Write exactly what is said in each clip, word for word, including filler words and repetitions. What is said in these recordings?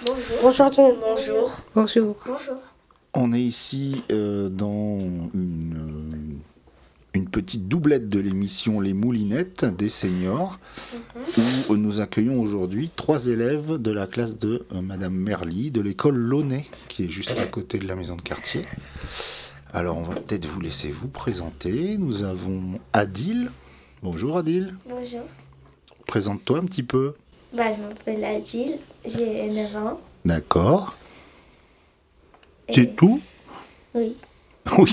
Bonjour. Bonjour. Bonjour. Bonjour. Bonjour. On est ici euh, dans une, euh, une petite doublette de l'émission Les Moulinettes des seniors, mm-hmm. où nous accueillons aujourd'hui trois élèves de la classe de euh, Madame Merly de l'école Launay, qui est juste à côté de la maison de quartier. Alors on va peut-être vous laisser vous présenter. Nous avons Adil. Bonjour Adil. Bonjour. Présente-toi un petit peu. Bah, je m'appelle Adil, j'ai neuf ans. D'accord. Et... C'est tout ? Oui. Oui.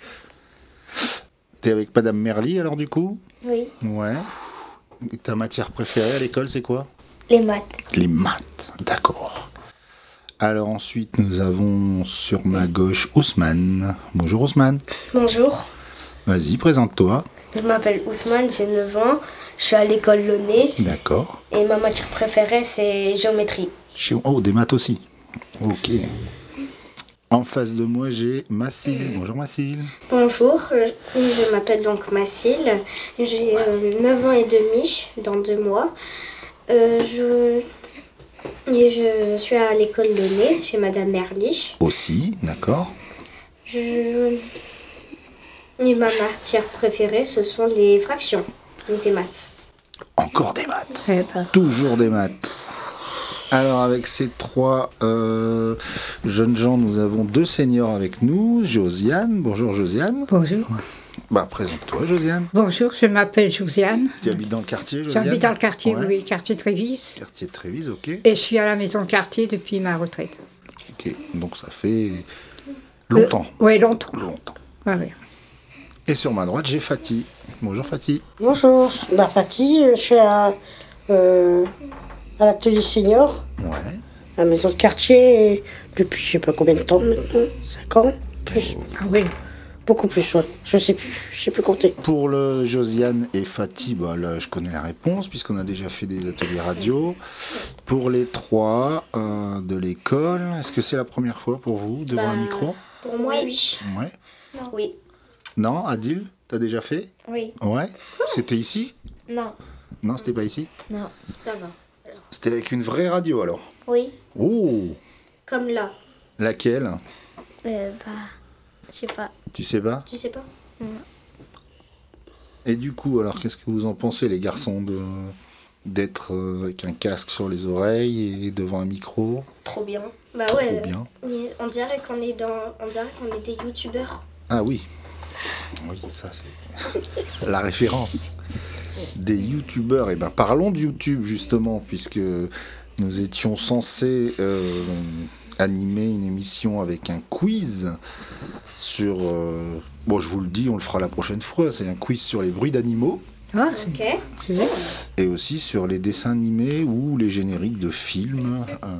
T'es avec Madame Merly alors du coup ? Oui. Ouais. Et ta matière préférée à l'école c'est quoi ? Les maths. Les maths, d'accord. Alors ensuite nous avons sur ma gauche Ousmane. Bonjour Ousmane. Bonjour. Vas-y, présente-toi. Je m'appelle Ousmane, j'ai neuf ans, je suis à l'école Launay. D'accord. Et ma matière préférée c'est géométrie. Oh, des maths aussi. Ok. En face de moi, j'ai Mathilde. Bonjour Mathilde. Bonjour, je m'appelle donc Mathilde. J'ai euh, neuf ans et demi dans deux mois. Euh, je... Et je suis à l'école Launay chez Madame Merly. Aussi, d'accord. Je... Et ma matière préférée, ce sont les fractions, donc des maths. Encore des maths. Eh ben. Toujours des maths. Alors avec ces trois euh, jeunes gens, nous avons deux seniors avec nous. Josiane, bonjour Josiane. Bonjour. Bah présente-toi Josiane. Bonjour, je m'appelle Josiane. Tu habites dans le quartier Josiane ? J'habite dans le quartier, ouais. oui, quartier Trévise. Quartier de Trévise, ok. Et je suis à la maison de quartier depuis ma retraite. Ok, donc ça fait longtemps. Euh, oui, longtemps. Longtemps. Ouais, ouais. Et sur ma droite, j'ai Fatih. Bonjour Fatih. Bonjour, bah, Fatih, je suis à, euh, à l'atelier senior, Ouais. à la maison de quartier, depuis je sais pas combien de temps maintenant, cinq ans, plus, Ah oui. beaucoup plus, ouais. Je sais plus, je sais plus compter. Pour le Josiane et Fatih, bah là, je connais la réponse puisqu'on a déjà fait des ateliers radio. Pour les trois euh, de l'école, est-ce que c'est la première fois pour vous devant Bah, un micro ? Pour moi, oui. Ouais. Oui. Non, Adil, t'as déjà fait ? Oui. Ouais. C'était ici ? Non. Non, c'était pas ici ? Non, ça va. C'était avec une vraie radio alors ? Oui. Oh ! Comme là. Laquelle ? Euh, bah, je sais pas. Tu sais pas ? Tu sais pas? Et du coup, alors qu'est-ce que vous en pensez les garçons de d'être euh, avec un casque sur les oreilles et devant un micro ? Trop bien. Bah Trop ouais. bien. euh, On dirait qu'on est dans, on dirait qu'on est des youtubeurs. Ah oui. Oui, ça c'est la référence des youtubeurs. Et ben parlons de YouTube justement, puisque nous étions censés euh, animer une émission avec un quiz sur... Euh, bon, je vous le dis, on le fera la prochaine fois. C'est un quiz sur les bruits d'animaux. Ah, c'est Ok. c'est vrai. Et aussi sur les dessins animés ou les génériques de films. euh.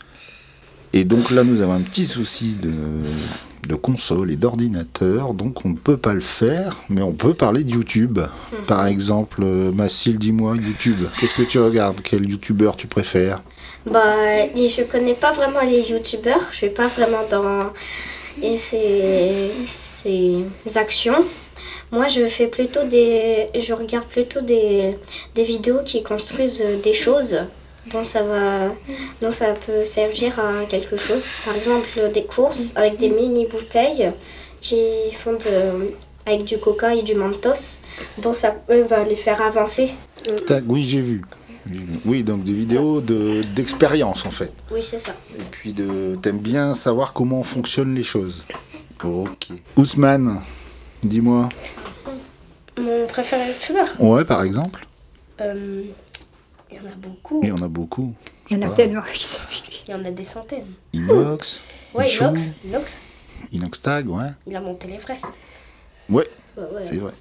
Et donc là, nous avons un petit souci de, de console et d'ordinateur, donc on ne peut pas le faire, mais on peut parler de YouTube. Mm-hmm. Par exemple, euh, Mathilde, dis-moi, YouTube, qu'est-ce que tu regardes ? Quel youtubeur tu préfères ? Bah, et je connais pas vraiment les youtubeurs. Je suis pas vraiment dans et ces, ces actions. Moi, je fais plutôt des, je regarde plutôt des, des vidéos qui construisent des choses dont ça va, dont ça peut servir à quelque chose. Par exemple, des courses avec des mini bouteilles qui font de, avec du coca et du mentos, dont ça euh, va les faire avancer. Tac, oui, j'ai vu. Oui, donc des vidéos de, d'expérience en fait. Oui, c'est ça. Et puis de, t'aimes bien savoir comment fonctionnent les choses. Ok. Ousmane, dis-moi. Mon préféré youtubeur Ouais, par exemple. euh, Il y en a beaucoup. Il y en a beaucoup. Il y en a pas. tellement. Il y en a des centaines. Inox. Ouais, Michou, Inox, Inox, Inoxtag, ouais. il a monté l'Everest. Ouais, Bah, ouais. c'est vrai.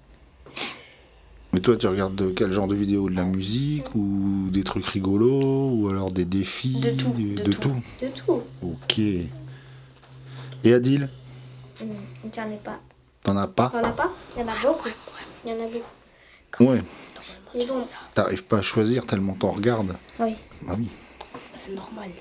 Mais toi, tu regardes de quel genre de vidéos ? De la musique ou des trucs rigolos ou alors des défis ? De tout, De, de de tout. De tout. Ok. Et Adil, J'en ai pas. t'en as pas ? T'en as pas? Il y en a beaucoup. Il y en a beaucoup. Ouais. Mais bon, T'arrives pas à choisir tellement t'en regardes. Oui. Ah oui. C'est normal.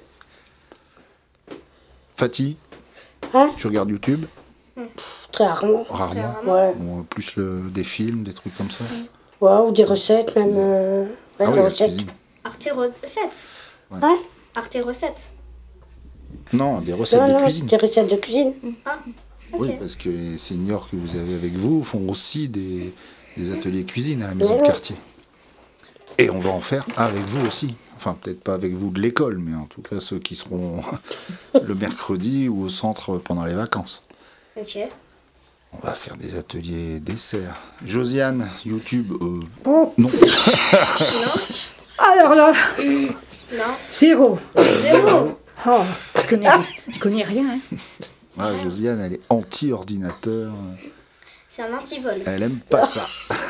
Fatih, Hein? tu regardes YouTube ? Très rarement. Rarement. Ouais. Ou plus le- des films, des trucs comme ça. Ouais, ou des recettes, même. Euh, ouais, Ah des oui, la recettes. cuisine. Arte Recette. Ouais. Arte recettes. Non, des recettes Non, de non, cuisine. des recettes de cuisine. Ah, ok. Oui, parce que les seniors que vous avez avec vous font aussi des, des ateliers cuisine à la maison de Ouais. quartier. Et on va en faire avec vous aussi. Enfin, peut-être pas avec vous de l'école, mais en tout cas ceux qui seront le mercredi ou au centre pendant les vacances. Ok. On va faire des ateliers desserts. Josiane, YouTube, euh, Oh, non. alors là, Non. zéro. Zéro. Oh, je connais, je connais rien. Hein. Ah, Josiane, elle est anti-ordinateur. C'est un antivol. Elle aime pas ça.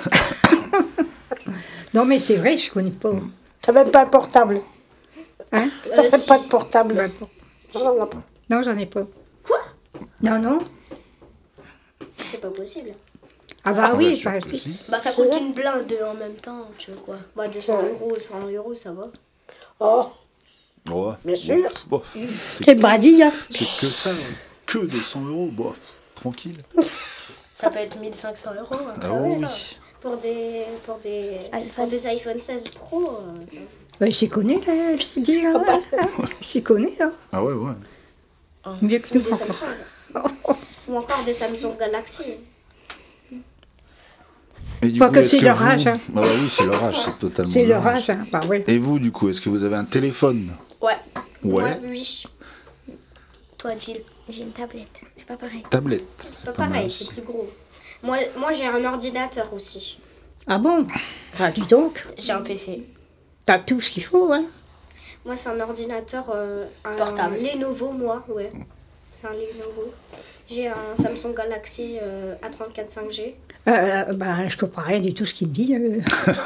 Non, mais c'est vrai, je connais pas. T'as même pas un portable. Hein? T'as Euh, même si. pas de portable. Bah, bon. Non, non, pas. Non, j'en ai pas. Quoi? Non, non. C'est pas possible. Ah bah oui, sûr bah, que si. Bah ça C'est coûte vrai. une blinde en même temps, tu veux quoi. Bah deux cents euros, cent euros, ça va. Oh, Ouais. bien sûr. Bon, c'est Quelle bradille, hein. c'est que ça. Que deux cents euros. Bon, tranquille. Ça peut être mille cinq cents euros. hein. Ah oui. ça. Pour des, pour des, iPhone. pour des iPhone seize Pro, euh, ça. ouais, c'est connu, là, je te dis, là. C'est connu, là. Ah ouais, ouais. Mieux que Ou tout. des Samsung. Ou encore des Samsung Galaxy. Et du Pas coup, que est-ce c'est leur vous- âge, hein. Ah bah oui, c'est leur âge, c'est totalement C'est leur âge, hein. Bah ouais. Et vous, du coup, est-ce que vous avez un téléphone? Ouais. Moi, Ouais. oui. Toi, Jill. J'ai une tablette. C'est pas pareil. Tablette. C'est pas pas mal pareil, aussi. c'est plus gros. Moi, moi j'ai un ordinateur aussi. Ah bon? Ah, dis donc, J'ai un P C. t'as tout ce qu'il faut, hein. Moi, c'est un ordinateur euh, un Portable. Lenovo, moi, ouais. C'est un Lenovo. J'ai un Samsung Galaxy euh, A trente-quatre cinq G. Euh, bah, je comprends rien du tout ce qu'il me dit. euh.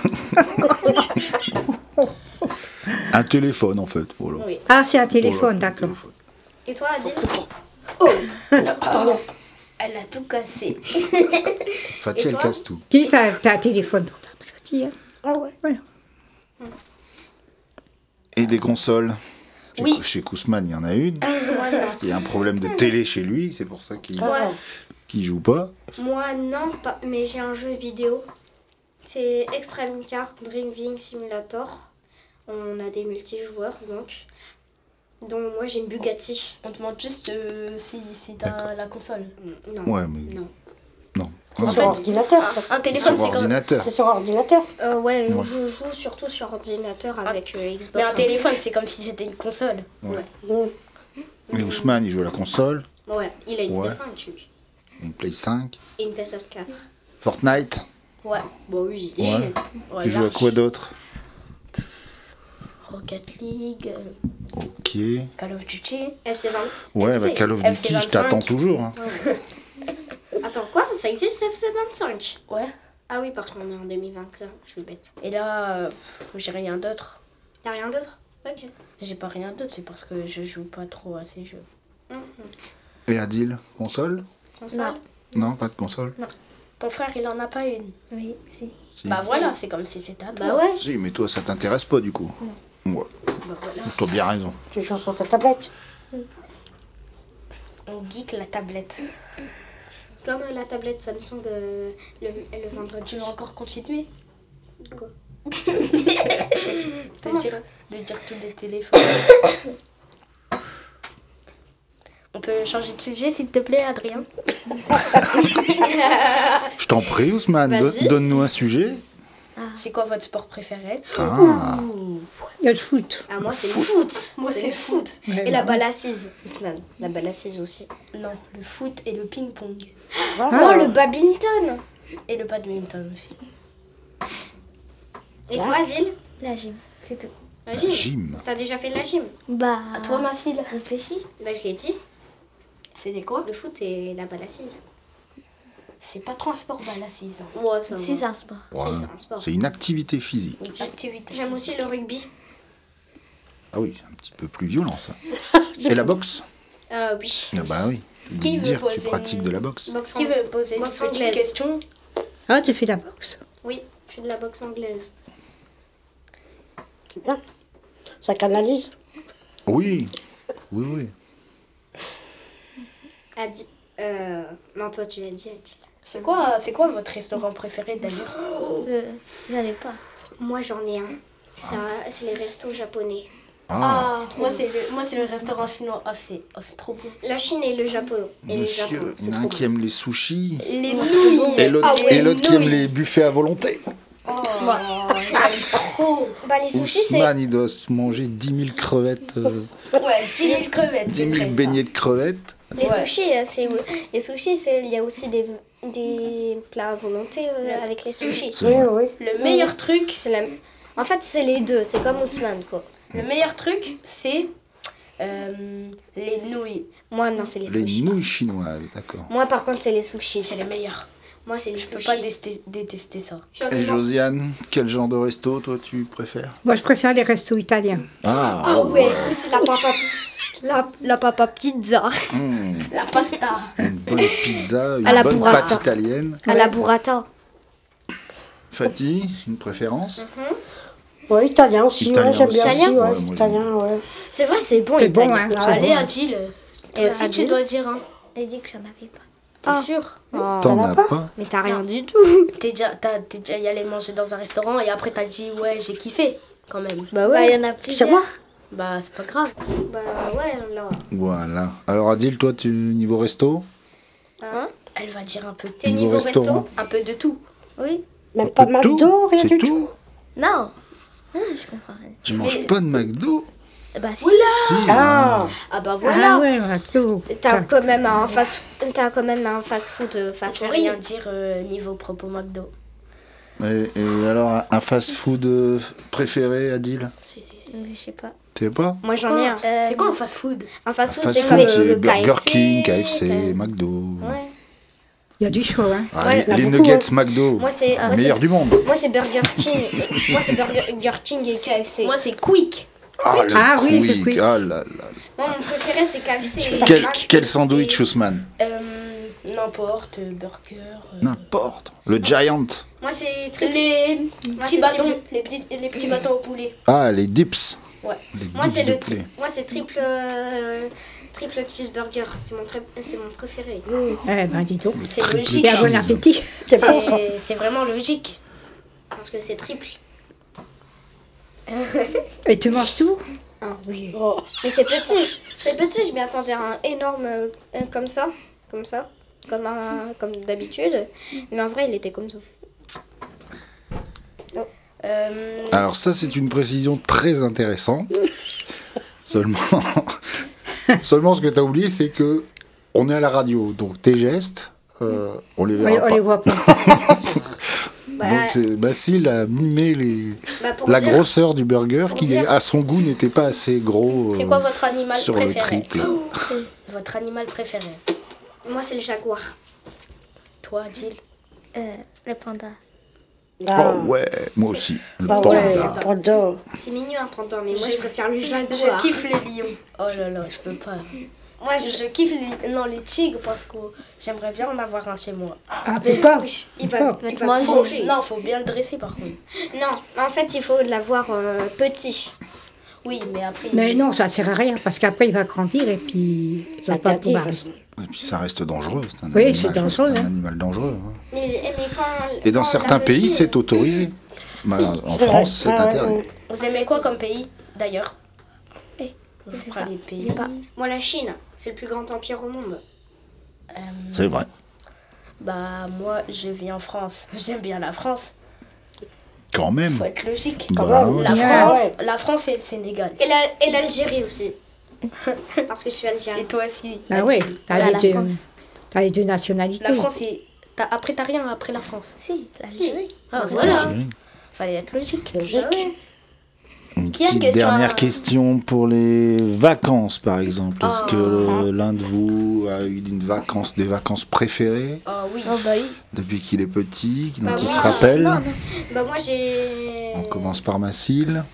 Un téléphone, en fait. Voilà. Oui. Ah, c'est un téléphone, Voilà, un d'accord. téléphone. Et toi, Adil? Elle a tout cassé. Fatih, Et elle toi casse tout. Dis, t'as t'as un téléphone portable, ça dit, hein. Ah ouais. Voilà. Et des consoles? Chez- Oui. Chez Kousman, il y en a une. Moi, non. Il y a un problème de télé chez lui, c'est pour ça qu'il Ouais. qu'il joue pas. Moi, non, pas, mais j'ai un jeu vidéo. C'est Extreme Car Driving Simulator. On a des multijoueurs, donc. Donc, moi, j'ai une Bugatti. On te demande juste euh, si, si t'as la console. Non. Ouais, mais Non. non. C'est Non, sur ordinateur, ça. Un téléphone, sur c'est comme... ordinateur. C'est sur ordinateur. Euh, ouais, je, Moi, je joue surtout sur ordinateur avec euh, Xbox. Mais un téléphone, c'est comme si c'était une console. Mmh. Et Ousmane, il joue à la console, Ouais, il a une Ouais. P cinq, lui. une Play cinq, Et une P S quatre. Fortnite. Ouais, bon, oui. Ouais. Ouais, Tu joues à large. quoi d'autre? Rocket League, euh, Ok. Call of Duty. F C vingt. Ouais, F C. bah Call of F C Duty, je vingt-cinq. t'attends toujours. hein. Attends, quoi? Ça existe F C vingt-cinq? Ouais. Ah oui, parce qu'on est en deux mille vingt-et un. Je suis bête. Et là, euh, pff, j'ai rien d'autre. Y'a rien d'autre? Ok. J'ai pas rien d'autre, c'est parce que je joue pas trop à ces jeux. Et Adil, console? Console? Non, pas de console. Ton frère, il en a pas une. Oui, si. Si. Bah voilà, c'est comme si c'était à toi. Bah ouais. Si, mais toi, ça t'intéresse pas du coup. Ouais, Bah voilà. t'as bien raison. Tu joues sur ta tablette. On geek la tablette. Comme euh, la tablette Samsung euh, le, le vendredi. Tu veux encore continuer Quoi? de Comment dire, ça? de dire tous les téléphones. On peut changer de sujet, s'il te plaît, Adrien? Je t'en prie, Ousmane, do- Vas-y. donne-nous un sujet. C'est quoi votre sport préféré? Ah, Il y a le foot. Ah, moi, c'est le foot. Moi, c'est le foot. Ouais, Et la bah, balle assise, Ousmane. La balle assise aussi. Non, le foot et le ping-pong. Oh, le badminton. Et le badminton aussi. Et toi, Adil? La gym, c'est tout. La la gym. gym. T'as déjà fait de la gym? Bah. À toi, Mathilde? Réfléchis. Bah, je l'ai dit. C'était quoi? Le foot et la balle assise. C'est pas trop un sport balle assise. Ouais, ça Si, va. c'est un sport. Ouais, c'est un sport. c'est une activité physique. Une activité. J'aime aussi le rugby. Ah oui, c'est un petit peu plus violent ça. Et la boxe? Euh, oui. Ah bah oui. Tu Qui veux veut dire que tu poser pratiques une- de la boxe. Boxe Qui ang- veut poser une Boxe petite anglaise. question? Ah, tu fais de la boxe. Oui, je fais de la boxe anglaise. C'est bien. Ça canalise. Oui, oui, oui. Adi... Euh... Non, toi, tu l'as dit, Adil. C'est quoi, c'est quoi votre restaurant préféré d'ailleurs? Euh, J'en ai pas. Moi, j'en ai un. C'est un- c'est les restos japonais. Ah, Ah, moi c'est le, moi c'est le restaurant chinois. Ah c'est, oh, c'est trop bon. La Chine et le Japon. Et le Japon, monsieur, il c'est y en a trop un qui bon. aime les sushis. Les nouilles. Et l'autre Ah ouais, et l'autre qui aime nouilles. les buffets à volonté. Oh, j'aime trop. Bah, les sushis, c'est. Ousmane, il doit se manger dix mille crevettes, euh, Ouais, dix mille crevettes. dix c'est mille très ça. beignets de crevettes. Les Ouais. sushis, euh, c'est. Les sushis, c'est. Il y a aussi des, des plats à volonté euh, avec les sushis. C'est Oui, vrai. oui. Le meilleur truc, C'est la... En fait, c'est les deux. C'est comme Ousmane, quoi. le meilleur truc, c'est euh, les nouilles. Moi, non, c'est les Les sushis. nouilles chinoises, d'accord. Moi, par contre, c'est les sushis. C'est les meilleurs. Moi, c'est les Je peux sushis. pas détester, détester ça. J'en ai Et marre. Josiane, quel genre de resto, toi, tu préfères? Moi, je préfère les restos italiens. Ah, Ah ouais, aussi la papa... La, la papa pizza. mmh, La pasta. une bonne pizza, une À la bonne burrata. pâte italienne. À la burrata. Fatih, une préférence? Ouais, italien aussi, Italien ouais, j'aime aussi. bien aussi, Italien ouais, Ouais, moi, italien, ouais. C'est vrai, c'est bon, C'est bon, l'italien. hein. Ah, Allez, ouais. Adil. Toi Et aussi, tu Adil dois dire. Hein. Elle dit que j'en avais pas. T'es Ah. sûr Oh. T'en t'en as as pas pas? Mais t'as rien du tout. T'es déjà, t'as, t'es déjà y allé manger dans un restaurant et après t'as dit ouais, j'ai kiffé quand même. Bah Bah, il ouais. y en a plusieurs. moi Bah, c'est pas grave. Bah ouais, là. Voilà. Alors Adil, toi, tu niveau resto? Hein? Elle va dire un peu, T'es niveau restaurant. resto? un peu de tout. Oui. Même pas de Tout? McDo, rien C'est du tout. tout? Non. Ah, je comprends rien. Tu manges pas de McDo? Bah, si. Si. Ah, Ah bah Ah voilà. ouais, McDo. T'as quand même un fast, t'as quand même un fast-food euh, Je vais favori. rien dire euh, niveau propos McDo. Et, et alors, un fast-food euh, préféré, Adil? C'est, Euh, Je sais pas. Tu sais pas? Moi j'en ai un. Euh, c'est quoi un fast-food? Un fast-food, c'est Fast-food, comme c'est le Burger K F C. King, K F C, euh, McDo. Ouais. Il y a du choix, hein. Ah, Ouais, les il y en a les beaucoup, nuggets McDo, Moi c'est, moi, meilleur c'est, du monde. moi c'est Burger King. et- moi c'est Burger King et K F C. Moi, c'est Quick. Ah, le Ah oui, le Quick. Quick. Ah là là. Moi mon préféré c'est K F C. et Quel, Mac. quel sandwich, Ousmane? Euh, n'importe, euh, burger. euh, N'importe. Le Giant. Moi c'est triple. Les Moi, petits c'est bâtons, triple. les petits, les petits bâtons au poulet. Ah, les dips. Ouais. Les Moi dips c'est de le poulet. tri- moi c'est triple euh, triple cheeseburger. C'est mon très- c'est mon préféré. Eh ben, dis donc. C'est Triple logique. Et à bon cheese. appétit. c'est bon ça. C'est, c'est vraiment logique. Parce que c'est triple. Et tu manges tout? Ah oui. Oh. Mais c'est petit. C'est petit, je m'y attendais à un énorme euh, euh, comme ça. Comme ça. Comme, un, comme d'habitude. Mais en vrai, il était comme ça. Euh, Alors ça, c'est une précision très intéressante. Seulement, seulement ce que tu as oublié, c'est que on est à la radio, donc tes gestes, euh, on les On verra les, on pas. les voit pas. Bah, Donc c'est Basile a mimé les, bah, pour la dire- grosseur du burger pour qui, dire- à son goût, n'était pas assez gros c'est euh, quoi votre animal sur le préféré? triple. Votre animal préféré? Moi, c'est le jaguar. Toi, Jill? Euh, le panda. Ah, Oh ouais, moi aussi. Le ah ouais, panda. panda. C'est mignon un panda, mais moi, Je- je préfère le Je jaguar. kiffe les lions. Oh là là, je peux pas. Moi, je... Je kiffe les, non, les tigres parce que j'aimerais bien en avoir un chez moi. Ah, pourquoi? Oui, il va, Pourquoi il va Moi, te j'ai- manger. Non, faut bien le dresser par contre. Non, en fait, il faut l'avoir euh, petit. Oui, mais après. Mais non, ça sert à rien parce qu'après il va grandir et puis il va Ça pas t'attire, pouvoir ça. rester. Et puis ça reste dangereux. C'est un Oui, animal, c'est dangereux, c'est un hein. animal dangereux. hein. Mais, mais quand, Et dans quand certains la pays, petite- c'est autorisé. Bah, en C'est France, c'est vrai. Ah ouais, interdit. ouais. Vous aimez quoi comme pays d'ailleurs? Eh, Vous sais parlez de pas. pays. J'ai pas. Moi, la Chine, c'est le plus grand empire au monde. Euh, C'est vrai. bah, moi, je vis en France. J'aime bien la France. Quand même. Faut être logique. Bah, même. ouais. La Ah France, ouais. la France et le Sénégal. Et la- et l'Algérie aussi. Parce que je suis Et algérienne. toi aussi. Ah oui, t'as Bah, les, la deux- France. t'as les deux nationalités. La France, c'est. t'as- Après, t'as rien après la France. Si, l'Algérie. Ah, Bah, voilà. Algérie. Fallait être logique. Logique. Une Qui a une petite question dernière à- question pour les vacances, par exemple. Est-ce Ah. que euh, l'un de vous a eu une vacance, des vacances préférées Ah oui. Oh, bah oui. depuis qu'il est petit, dont Bah, il moi, se rappelle? non, non. Bah, moi, j'ai. On commence par Mathilde.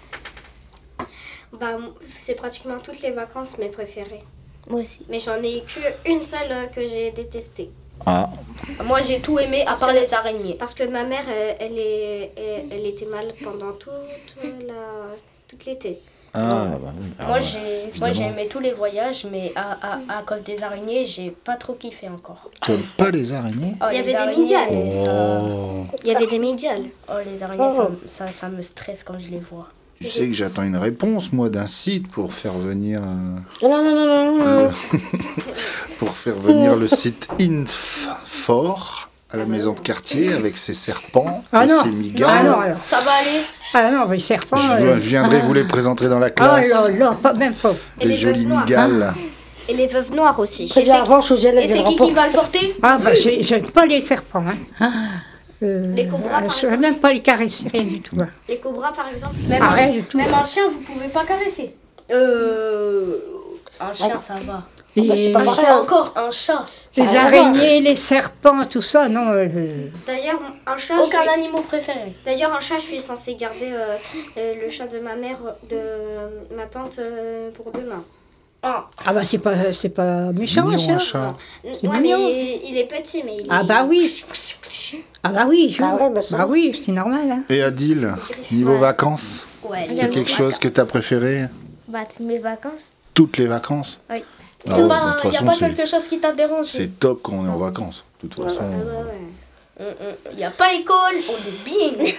Bah, m- c'est pratiquement toutes les vacances mes préférées. Moi aussi. Mais j'en ai qu'une seule euh, que j'ai détestée. Ah, Moi, j'ai tout aimé à Parce part que- les araignées. Parce que ma mère, elle, elle, est, elle, elle était malade pendant toute la, toute l'été. ah bah oui. Ah Moi, ouais, j'ai, moi, évidemment. j'ai aimé tous les voyages, mais à, à, à cause des araignées, j'ai pas trop kiffé encore. T'aimes pas les araignées? Oh, Il y les avait des araignées, migales. ça- Oh. Il y avait des migales. Oh, les araignées, ça, ça, ça me stresse quand je les vois. Tu sais que j'attends une réponse, moi, d'un site pour faire venir... euh, Non, non, non, non, non. le- pour faire venir le site Infor à la maison de quartier avec ses serpents Ah et non. ses Ah migales. non, alors. Ça va aller. Ah non, les serpents. Je, euh, je viendrai vous les présenter dans la Ah classe. là là, pas, même pas. Et les les jolies veuves noires. migales. Et les veuves noires aussi. C'est de la revanche aux élèves Et de c'est qui rapport. qui va le porter? Ah bah, j'ai- j'aime pas les serpents. Hein. Euh, Les cobras, par je ne exemple. même pas les caresser, rien du tout. hein. Les cobras par exemple. Même, Ah, un, rien du tout. même un chien, vous pouvez pas caresser. Euh. Un chien, ça va. Les, bah, c'est pas Un pareil. chien, encore un chat. les Ça a rien à araignées, les serpents, tout ça, non. euh, D'ailleurs, un chat. je Aucun suis- animal préféré. D'ailleurs, un chat, je suis censée garder euh, euh, le chat de ma mère, de ma tante euh, pour demain. Ah, Ah bah c'est pas, c'est pas méchant, Mignon, un un chat. chat. C'est Ouais, mignon. mais il, il est petit, mais il est. Ah bah oui. Ah bah oui, je... Ah ouais, bah ça. bah oui, c'est normal. Hein. Et Adil, niveau vacances, ouais. il y a quelque chose que tu as préféré? Bah, mes vacances. Toutes les vacances? Oui. Ah Il ouais, n'y a, de pas, toute y a façon, pas c'est- quelque chose qui t'a dérangé. c'est top quand on est en vacances. De toute façon, Ah ouais, ouais. Il n'y a pas école, on est bien.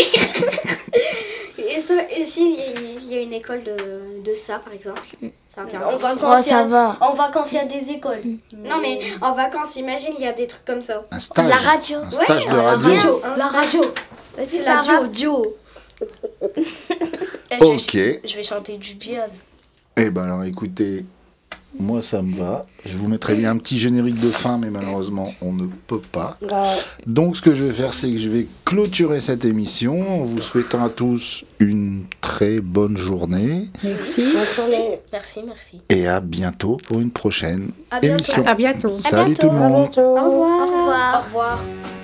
Et, ça, et aussi, il y, a une- il y a une école de, de ça, par exemple. C'est interdit. En Oh, vacances, il y ça a- va. en vacances, il y a des écoles. Non, mais en vacances, imagine, il y a des trucs comme ça. un stage. La radio. Un stage Ouais, de la radio. radio. La radio. C'est la duo, duo. Eh, je, Ok. vais, je vais chanter du jazz. Eh ben alors écoutez, moi ça me va. Je vous mettrai bien un petit générique de fin, mais malheureusement on ne peut pas. Ah, Donc ce que je vais faire, c'est que je vais clôturer cette émission en vous souhaitant à tous une très bonne journée Merci. bonne journée. Merci, merci. et à bientôt pour une prochaine À bientôt. émission. À bientôt. Salut tout le À monde. bientôt. Au revoir. Au revoir. Au revoir.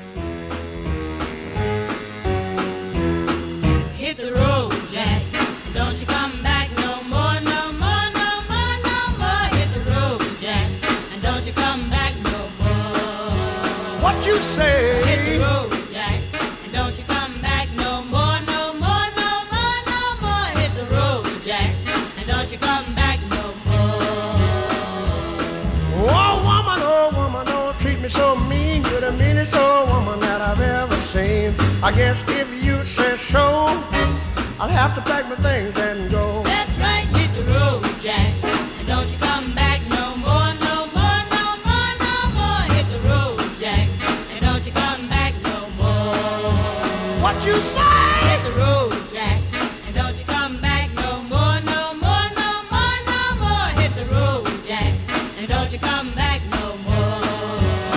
Hit the road, Jack. Don't you come back no more, no more, no more, no more. Hit the road, Jack. And don't you come back no more. What you Hit say? the road, Jack. And don't you come back no more, no more, no more, no more. Hit the road, Jack. And don't you come back no more. Oh woman, oh woman, don't treat me so mean. You're the meanest old woman that I've ever seen. I guess if you say so, I'll have to pack my things and go. That's right, hit the road, Jack. And don't you come back no more, no more, no more, no more. Hit the road, Jack. And don't you come back no more. What you say? Hit the road, Jack. And don't you come back no more, no more, no more, no more. Hit the road, Jack. And don't you come back no more.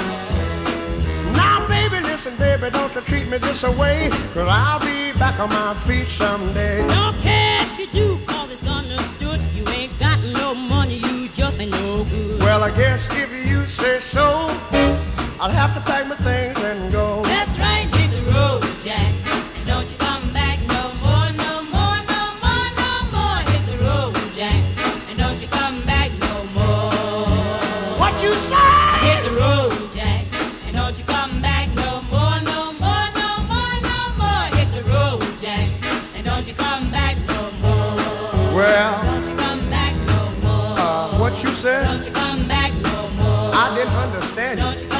Now baby, listen baby, don't you treat me this away, 'cause I'll be back on my feet someday. Don't care if you do, cause it's understood. You ain't got no money, you just ain't no good. Well, I guess if you say so, I'll have to pack my things and go. That's right, hit the road, Jack. And don't you come back no more, no more, no more, no more. Hit the road, Jack. And don't you come back no more. What you say? Hit the road, Jack. And don't you come back no more, no more, no more, no more. Hit the road, Jack. And don't you come back no more. Well, Don't you come back no more. uh, what you said? Don't you come back no more. I didn't understand you. Don't you